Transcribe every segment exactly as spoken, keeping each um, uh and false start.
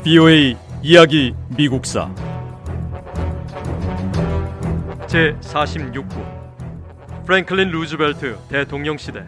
비오에이 이야기 미국사 제사십육 부 프랭클린 루즈벨트 대통령 시대.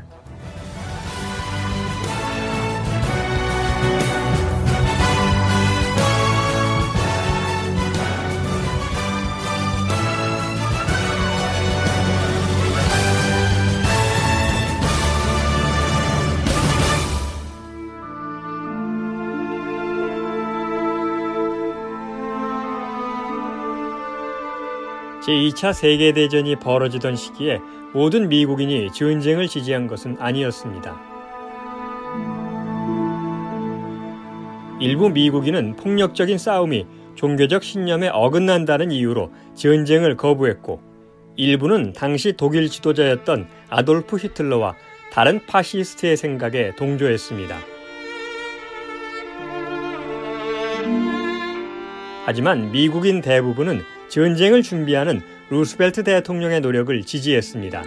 제이 차 세계대전이 벌어지던 시기에 모든 미국인이 전쟁을 지지한 것은 아니었습니다. 일부 미국인은 폭력적인 싸움이 종교적 신념에 어긋난다는 이유로 전쟁을 거부했고, 일부는 당시 독일 지도자였던 아돌프 히틀러와 다른 파시스트의 생각에 동조했습니다. 하지만 미국인 대부분은 전쟁을 준비하는 루스벨트 대통령의 노력을 지지했습니다.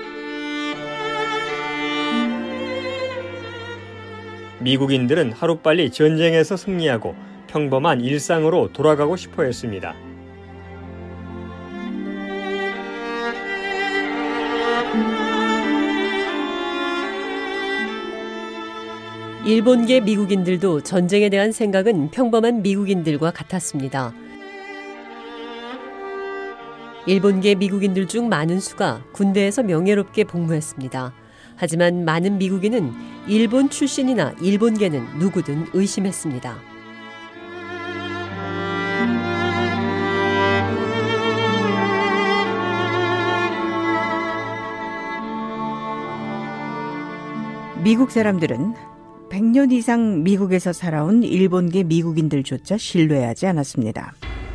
미국인들은 하루빨리 전쟁에서 승리하고 평범한 일상으로 돌아가고 싶어 했습니다. 일본계 미국인들도 전쟁에 대한 생각은 평범한 미국인들과 같았습니다. 일본계 미국인들 중 많은 수가 군대에서 명예롭게 복무했습니다. 하지만 많은 미국인은 일본 출신이나 일본계는 누구든 의심했습니다. 미국 사람들은 백 년 이상 미국에서 살아온 일본계 미국인들조차 신뢰하지 않았습니다.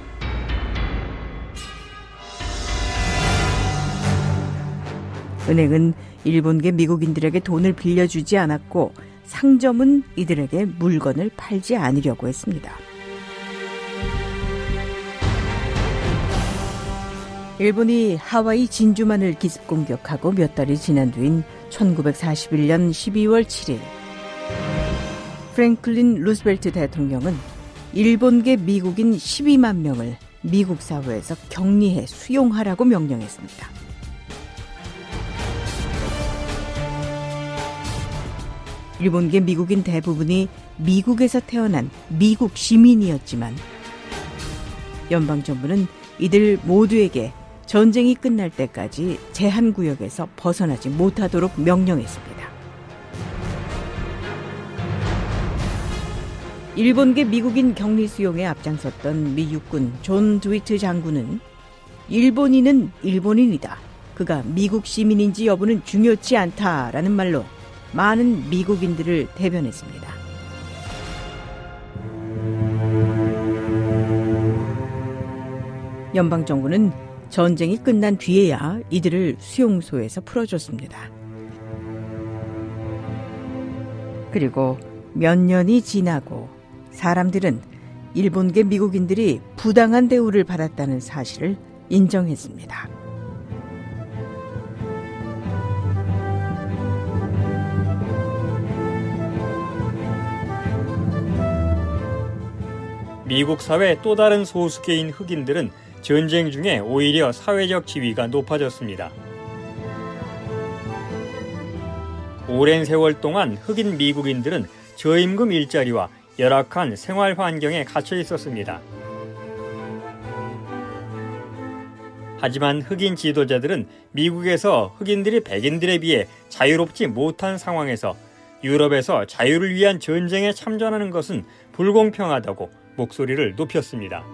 은행은 일본계 미국인들에게 돈을 빌려주지 않았고, 상점은 이들에게 물건을 팔지 않으려고 했습니다. 일본이 하와이 진주만을 기습 공격하고 몇 달이 지난 뒤인 천구백사십일 년 십이월 칠일, 프랭클린 루스벨트 대통령은 일본계 미국인 십이만 명을 미국 사회에서 격리해 수용하라고 명령했습니다. 일본계 미국인 대부분이 미국에서 태어난 미국 시민이었지만, 연방정부는 이들 모두에게 전쟁이 끝날 때까지 제한구역에서 벗어나지 못하도록 명령했습니다. 일본계 미국인 격리 수용에 앞장섰던 미 육군 존 드위트 장군은 일본인은 일본인이다, 그가 미국 시민인지 여부는 중요치 않다라는 말로 많은 미국인들을 대변했습니다. 연방정부는 전쟁이 끝난 뒤에야 이들을 수용소에서 풀어줬습니다. 그리고 몇 년이 지나고 사람들은 일본계 미국인들이 부당한 대우를 받았다는 사실을 인정했습니다. 미국 사회 또 다른 소수계인 흑인들은 전쟁 중에 오히려 사회적 지위가 높아졌습니다. 오랜 세월 동안 흑인 미국인들은 저임금 일자리와 열악한 생활 환경에 갇혀 있었습니다. 하지만 흑인 지도자들은 미국에서 흑인들이 백인들에 비해 자유롭지 못한 상황에서 유럽에서 자유를 위한 전쟁에 참전하는 것은 불공평하다고 목소리를 높였습니다.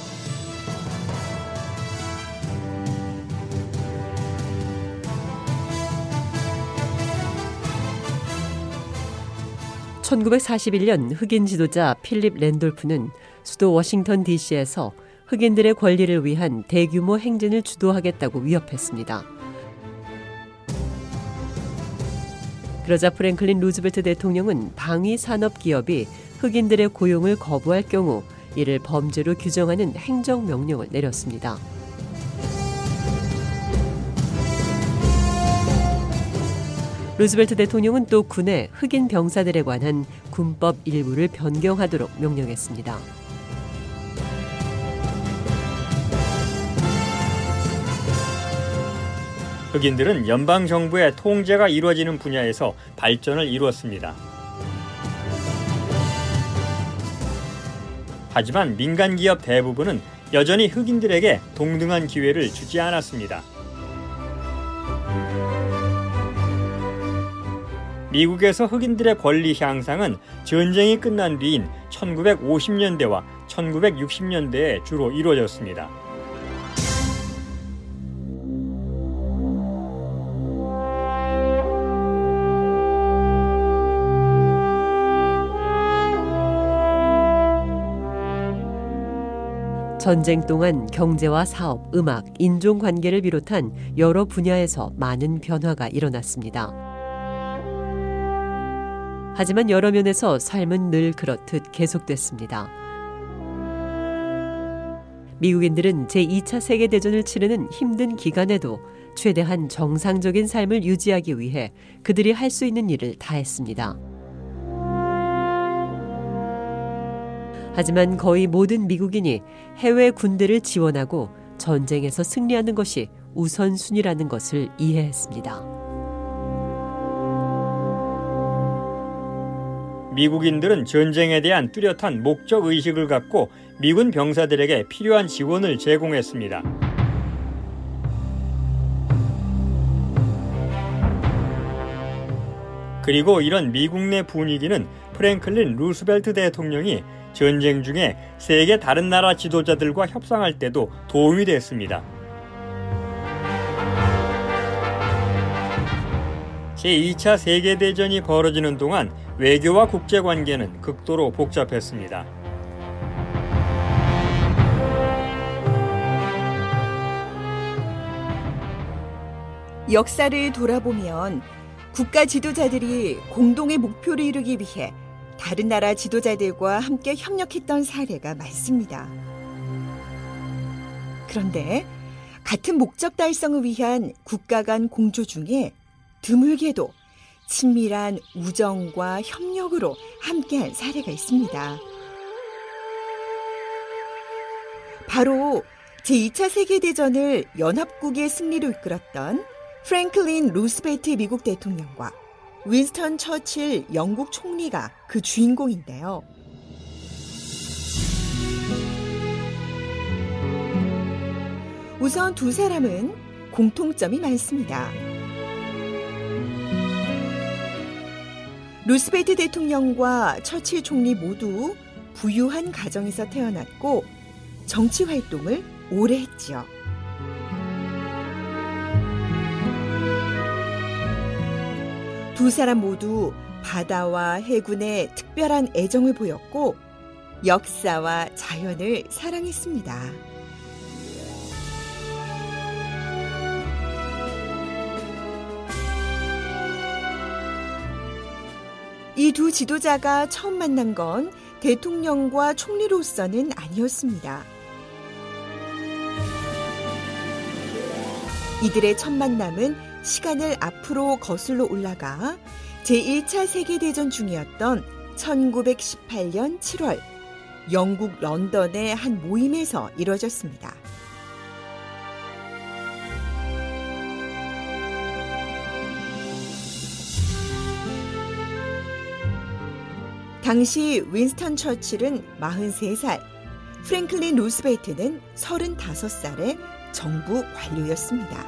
천구백사십일 년 흑인 지도자 필립 랜돌프는 수도 워싱턴 디씨에서 흑인들의 권리를 위한 대규모 행진을 주도하겠다고 위협했습니다. 그러자 프랭클린 루즈벨트 대통령은 방위 산업 기업이 흑인들의 고용을 거부할 경우 이를 범죄로 규정하는 행정명령을 내렸습니다. 루즈벨트 대통령은 또 군의 흑인 병사들에 관한 군법 일부를 변경하도록 명령했습니다. 흑인들은 연방정부의 통제가 이루어지는 분야에서 발전을 이루었습니다. 하지만 민간기업 대부분은 여전히 흑인들에게 동등한 기회를 주지 않았습니다. 미국에서 흑인들의 권리 향상은 전쟁이 끝난 뒤인 천구백오십 년대와 천구백육십 년대에 주로 이루어졌습니다. 전쟁 동안 경제와 사업, 음악, 인종관계를 비롯한 여러 분야에서 많은 변화가 일어났습니다. 하지만 여러 면에서 삶은 늘 그렇듯 계속됐습니다. 미국인들은 제이 차 세계대전을 치르는 힘든 기간에도 최대한 정상적인 삶을 유지하기 위해 그들이 할 수 있는 일을 다했습니다. 하지만 거의 모든 미국인이 해외 군대를 지원하고 전쟁에서 승리하는 것이 우선순위라는 것을 이해했습니다. 미국인들은 전쟁에 대한 뚜렷한 목적 의식을 갖고 미군 병사들에게 필요한 지원을 제공했습니다. 그리고 이런 미국 내 분위기는 프랭클린 루스벨트 대통령이 전쟁 중에 세계 다른 나라 지도자들과 협상할 때도 도움이 됐습니다. 제이 차 세계대전이 벌어지는 동안 외교와 국제관계는 극도로 복잡했습니다. 역사를 돌아보면 국가 지도자들이 공동의 목표를 이루기 위해 다른 나라 지도자들과 함께 협력했던 사례가 많습니다. 그런데 같은 목적 달성을 위한 국가 간 공조 중에 드물게도 친밀한 우정과 협력으로 함께한 사례가 있습니다. 바로 제이 차 세계대전을 연합국의 승리로 이끌었던 프랭클린 루스벨트 미국 대통령과 윈스턴 처칠 영국 총리가 그 주인공인데요. 우선 두 사람은 공통점이 많습니다. 루스벨트 대통령과 처칠 총리 모두 부유한 가정에서 태어났고 정치 활동을 오래 했지요. 두 사람 모두 바다와 해군에 특별한 애정을 보였고 역사와 자연을 사랑했습니다. 이 두 지도자가 처음 만난 건 대통령과 총리로서는 아니었습니다. 이들의 첫 만남은 시간을 앞으로 거슬러 올라가 제일 차 세계대전 중이었던 천구백십팔 년 칠월 영국 런던의 한 모임에서 이루어졌습니다. 당시 윈스턴 처칠은 마흔세 살, 프랭클린 루스벨트는 서른다섯 살의 정부 관료였습니다.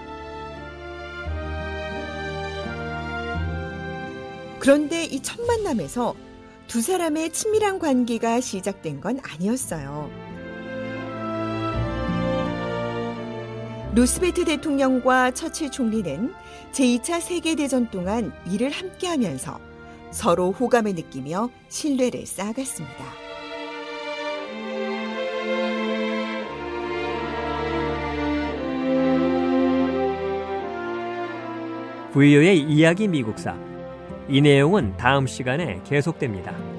그런데 이 첫 만남에서 두 사람의 친밀한 관계가 시작된 건 아니었어요. 루스벨트 대통령과 처칠 총리는 제이 차 세계대전 동안 일을 함께하면서 서로 호감을 느끼며 신뢰를 쌓아갔습니다. 브이오의 이야기 미국사. 이 내용은 다음 시간에 계속됩니다.